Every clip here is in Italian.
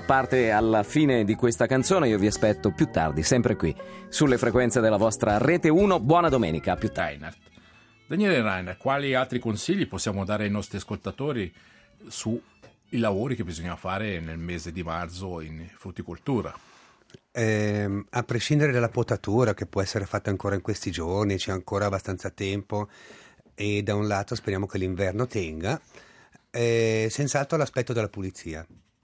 parte alla fine di questa canzone. Io vi aspetto più tardi, sempre qui, sulle frequenze della vostra Rete 1. Buona domenica, a più tardi. Daniele Rainer, quali altri consigli possiamo dare ai nostri ascoltatori sui lavori che bisogna fare nel mese di marzo in frutticoltura? A prescindere dalla potatura, che può essere fatta ancora in questi giorni, c'è ancora abbastanza tempo e da un lato speriamo che l'inverno tenga, senz'altro l'aspetto della pulizia,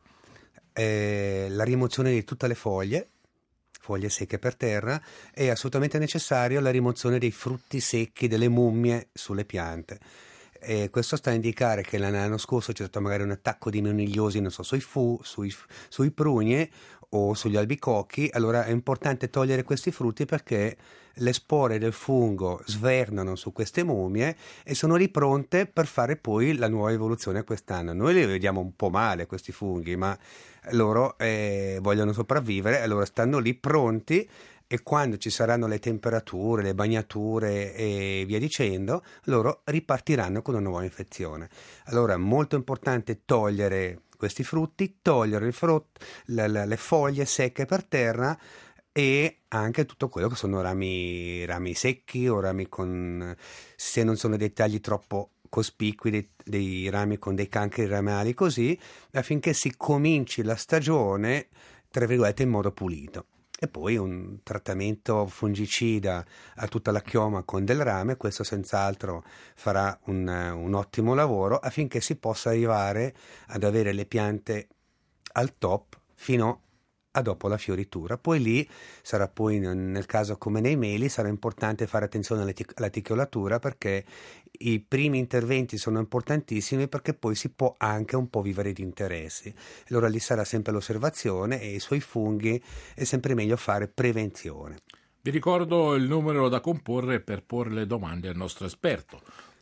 la rimozione di tutte le foglie secche per terra, è assolutamente necessario la rimozione dei frutti secchi, delle mummie sulle piante. Questo sta a indicare che l'anno scorso c'è stato magari un attacco di monigliosi, non so, sui prugni o sugli albicocchi. Allora è importante togliere questi frutti perché le spore del fungo svernano su queste mummie e sono lì pronte per fare poi la nuova evoluzione quest'anno. Noi li vediamo un po' male questi funghi, ma loro vogliono sopravvivere, allora stanno lì pronti. E quando ci saranno le temperature, le bagnature e via dicendo, loro ripartiranno con una nuova infezione. Allora è molto importante togliere questi frutti, togliere le foglie secche per terra e anche tutto quello che sono rami secchi o rami se non sono dei tagli troppo cospicui, dei rami con dei cancri ramali così, affinché si cominci la stagione, tra virgolette, in modo pulito. E poi un trattamento fungicida a tutta la chioma con del rame, questo senz'altro farà un ottimo lavoro affinché si possa arrivare ad avere le piante al top fino a dopo la fioritura. Poi lì sarà poi, nel caso come nei meli, sarà importante fare attenzione alla ticchiolatura, perché i primi interventi sono importantissimi, perché poi si può anche un po' vivere di interessi. Allora lì sarà sempre l'osservazione e sui funghi è sempre meglio fare prevenzione. Vi ricordo il numero da comporre per porre le domande al nostro esperto: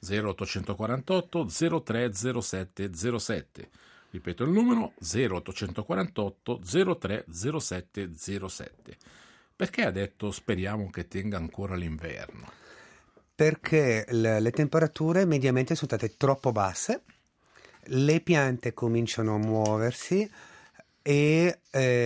0848 0307 07. Ripeto il numero: 0848 0307 07. Perché ha detto speriamo che tenga ancora l'inverno? Perché le temperature mediamente sono state troppo basse, le piante cominciano a muoversi e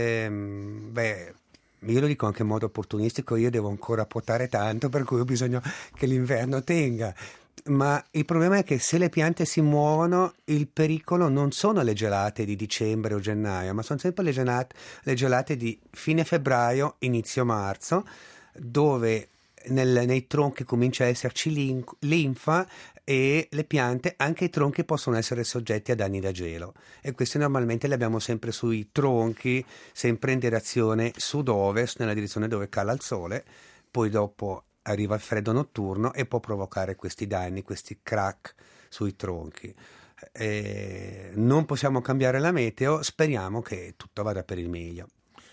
io lo dico anche in modo opportunistico, io devo ancora potare tanto, per cui ho bisogno che l'inverno tenga. Ma il problema è che se le piante si muovono, il pericolo non sono le gelate di dicembre o gennaio, ma sono sempre le gelate di fine febbraio, inizio marzo, dove nei tronchi comincia a esserci linfa e le piante, anche i tronchi, possono essere soggetti a danni da gelo, e questi normalmente li abbiamo sempre sui tronchi, sempre in direzione sud-ovest, nella direzione dove cala il sole. Poi dopo arriva il freddo notturno e può provocare questi danni, questi crack sui tronchi. Non possiamo cambiare la meteo, speriamo che tutto vada per il meglio.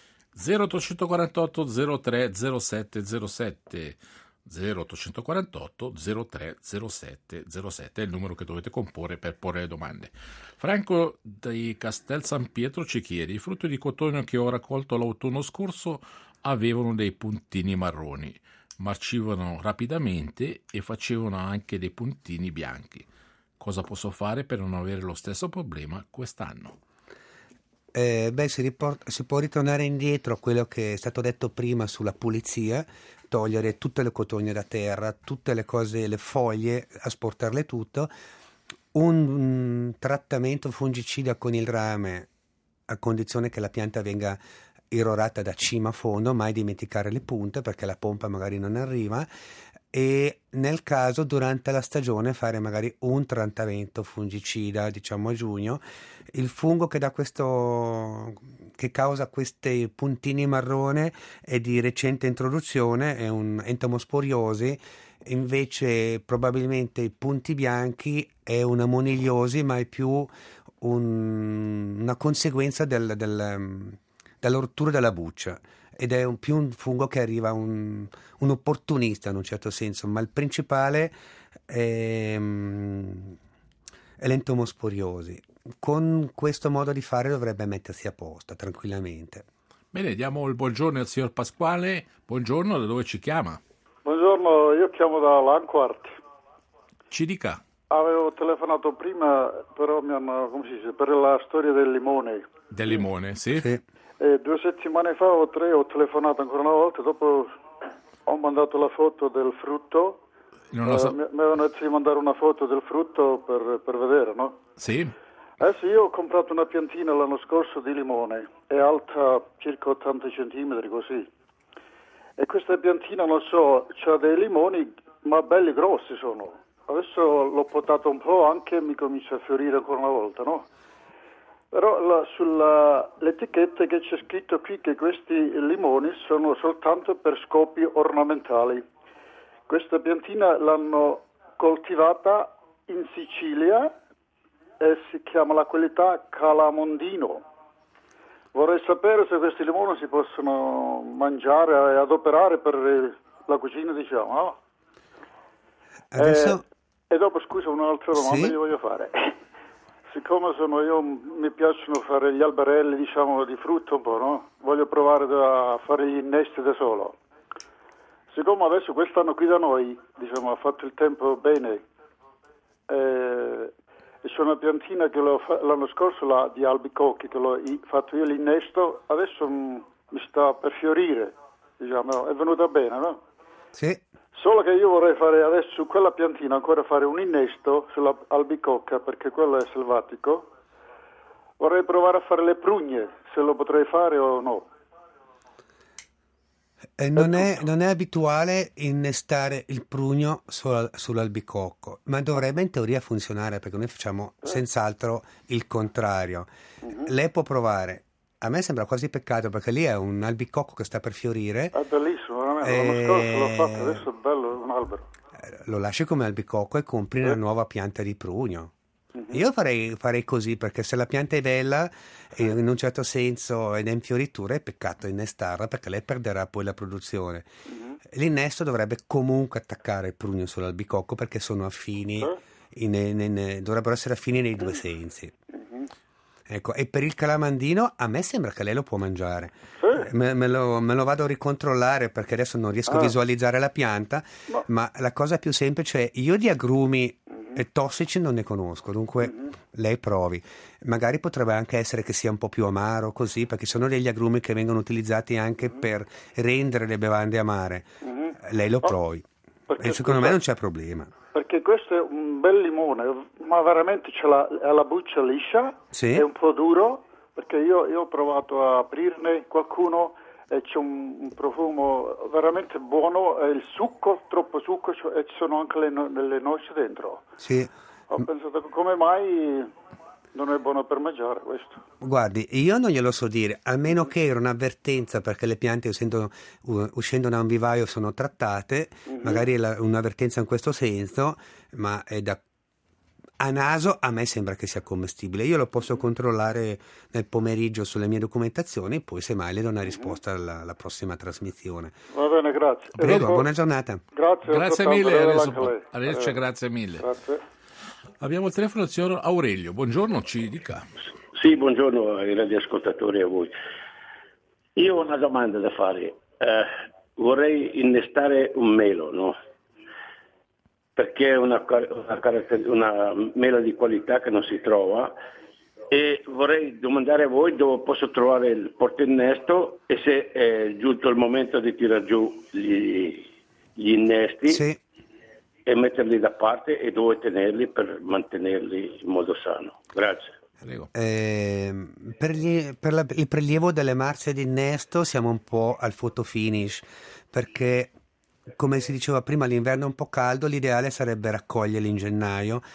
0848 0307 07 0848 0307 07 è il numero che dovete comporre per porre le domande. Franco di Castel San Pietro ci chiede: i frutti di cotone che ho raccolto l'autunno scorso avevano dei puntini marroni, marcivano rapidamente e facevano anche dei puntini bianchi. Cosa posso fare per non avere lo stesso problema quest'anno? Si può ritornare indietro a quello che è stato detto prima sulla pulizia, togliere tutte le cotogne da terra, tutte le cose, le foglie, asportarle tutto. Un trattamento fungicida con il rame, a condizione che la pianta venga irrorata da cima a fondo, mai dimenticare le punte perché la pompa magari non arriva, e nel caso durante la stagione fare magari un trattamento fungicida, diciamo a giugno. Il fungo che causa questi puntini marrone è di recente introduzione, è un entomosporiosi. Invece probabilmente i punti bianchi è una monigliosi, ma è più una conseguenza della rottura della buccia, ed è più un fungo che arriva un opportunista in un certo senso, ma il principale è l'entomosporiosi. Con questo modo di fare dovrebbe mettersi a posto tranquillamente. Bene, diamo il buongiorno al signor Pasquale. Buongiorno, da dove ci chiama? Buongiorno, io chiamo da Lanquart. Ci dica. Avevo telefonato prima, però mi hanno, per la storia del limone. Del limone, sì? Sì. 2 settimane fa o 3 ho telefonato ancora una volta, dopo ho mandato la foto del frutto, Non lo so. mi avevano detto di mandare una foto del frutto per vedere, no? Sì? Sì, io ho comprato una piantina l'anno scorso di limone, è alta circa 80 centimetri così, e questa piantina, non so, c'ha dei limoni, ma belli grossi sono. Adesso l'ho potato un po', anche mi comincia a fiorire ancora una volta, no? Però sull'etichetta che c'è scritto qui che questi limoni sono soltanto per scopi ornamentali. Questa piantina l'hanno coltivata in Sicilia e si chiama la qualità Calamondino. Vorrei sapere se questi limoni si possono mangiare e adoperare per la cucina, diciamo, no? Adesso E dopo, scusa, un'altra domanda Sì? che voglio fare. Siccome mi piacciono fare gli alberelli, diciamo, di frutta un po', no? Voglio provare a fare gli innesti da solo. Siccome adesso quest'anno qui da noi, diciamo, ha fatto il tempo bene, e c'è una piantina che l'anno scorso di albicocchi, che l'ho fatto io l'innesto, adesso mi sta per fiorire, diciamo, è venuta bene, no? sì. Solo che io vorrei fare adesso su quella piantina ancora fare un innesto sulla albicocca, perché quello è selvatico. Vorrei provare a fare le prugne, se lo potrei fare o no. Non è abituale innestare il prugno sull'albicocco, ma dovrebbe in teoria funzionare, perché noi facciamo senz'altro il contrario. Lei può provare. A me sembra quasi peccato, perché lì è un albicocco che sta per fiorire. È bellissimo, veramente. L'anno scorso l'ho fatto, adesso è bello, un albero. Lo lasci come albicocco e compri una nuova pianta di prugno. Io farei così, perché se la pianta è bella, in un certo senso, ed è in fioritura, è peccato innestarla, perché lei perderà poi la produzione. L'innesto dovrebbe comunque attaccare il prugno sull'albicocco, perché sono affini, dovrebbero essere affini nei due sensi. Ecco, e per il calamandino a me sembra che lei lo può mangiare. Me lo vado a ricontrollare, perché adesso non riesco a visualizzare la pianta, ma la cosa più semplice è, io di agrumi tossici non ne conosco, dunque lei provi. Magari potrebbe anche essere che sia un po' più amaro così, perché sono degli agrumi che vengono utilizzati anche per rendere le bevande amare. Lei lo provi e secondo me non c'è problema. Perché questo è un bel limone, ma veramente ha la buccia liscia, Sì? è un po' duro, perché io ho provato a aprirne qualcuno e c'è un profumo veramente buono, e il succo, troppo succo, e ci sono anche le noci dentro. Sì. Ho pensato, come mai non è buono per mangiare questo? Guardi, io non glielo so dire, a meno che era un'avvertenza, perché le piante uscendo da un vivaio sono trattate, magari è un'avvertenza in questo senso, ma a naso a me sembra che sia commestibile. Io lo posso controllare nel pomeriggio sulle mie documentazioni, poi semmai le do una risposta alla prossima trasmissione. Va bene, grazie. Prego, buona giornata. Grazie mille, Arrivederci. arrivederci, grazie mille. Grazie. Abbiamo il telefono del signor Aurelio. Buongiorno, ci dica. Sì, buongiorno ai radioascoltatori e a voi. Io ho una domanda da fare. Vorrei innestare un melo, no? Perché è una mela di qualità che non si trova, e vorrei domandare a voi dove posso trovare il portainnesto e se è giunto il momento di tirar giù gli innesti. Sì. E metterli da parte, e dove tenerli per mantenerli in modo sano. Grazie. Prego. Per il prelievo delle marce d'innesto siamo un po' al photo finish, perché come si diceva prima l'inverno è un po' caldo, l'ideale sarebbe raccoglierli in gennaio,